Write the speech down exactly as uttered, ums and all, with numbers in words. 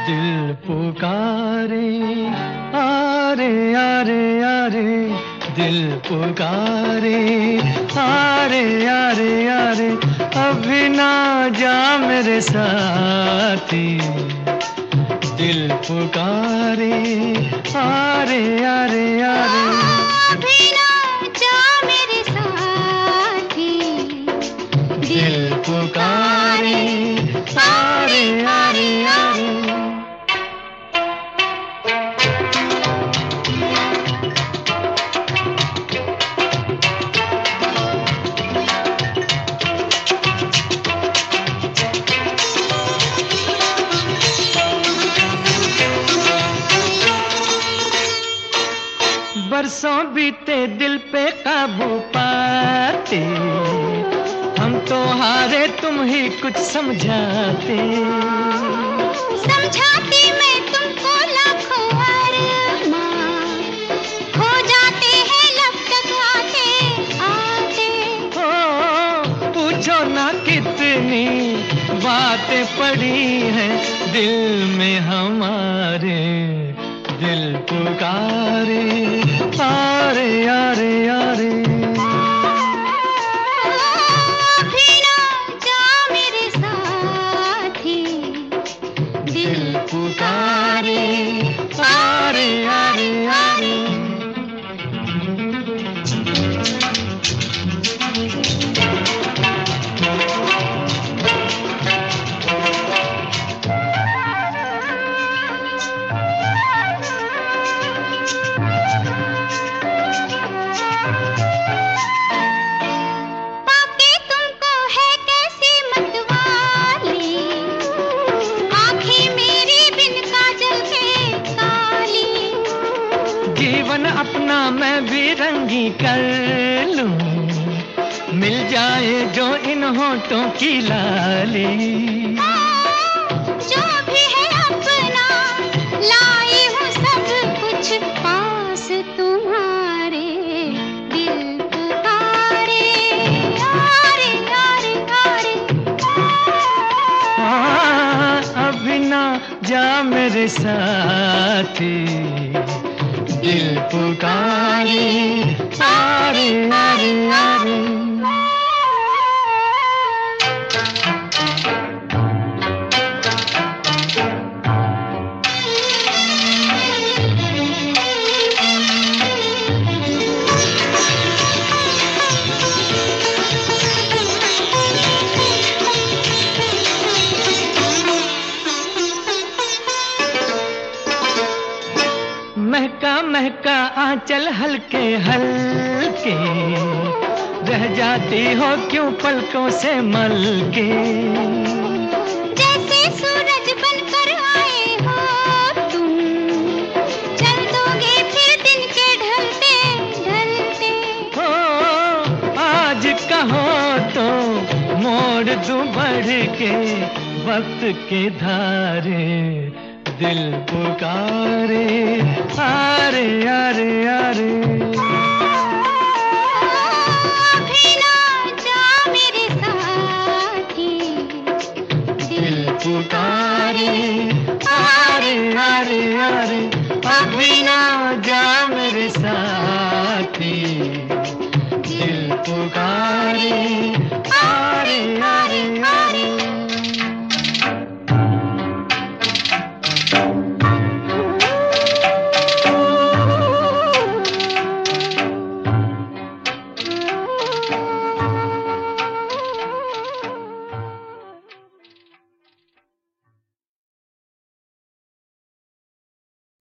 दिल पुकारे आरे आरे आरे, दिल पुकारे आरे आरे आरे, अभी ना जा मेरे साथी। दिल पुकारे आरे आरे आरे, अभी ना जा मेरे साथी। दिल पुकारे आरे आरे आरे। बरसों बीते दिल पे काबू पाते, हम तो हारे तुम ही कुछ समझाते। समझाती मैं तुमको लाखों अरमान, खो जाते हैं लब तक आते आते। हो पूछो ना कितनी बातें पड़ी हैं दिल में हमारे। दिल पुकारे आरे आरे आरे, अभी ना जा मेरे साथी। दिल पुकारे आरे आरे आरे। जीवन अपना मैं भी रंगी कर लूं, मिल जाए जो इन होठों की लाली। जो भी है अपना लाई हूँ सब कुछ पास तुम्हारे। दिल पुकारे आरे आरे आरे, हाँ अभी ना जा मेरे साथी। दिल पुकारे आरे आरे आरे। महका महका आंचल हल्के हल्के, रह जाती हो क्यों पलकों से मलके। जैसे सूरज बनकर आए हो तुम, चल दोगे फिर दिन के ढलते ढलते। हो आज कहो तो मोड़ दूं बढ़ के वक्त के धारे। दिल पुकारे आरे आरे आरे, अभी ना जा मेरे साथी। दिल पुकारे आरे आरे आरे, अभी ना जा मेरे साथी। दिल पुकारे आरे आरे।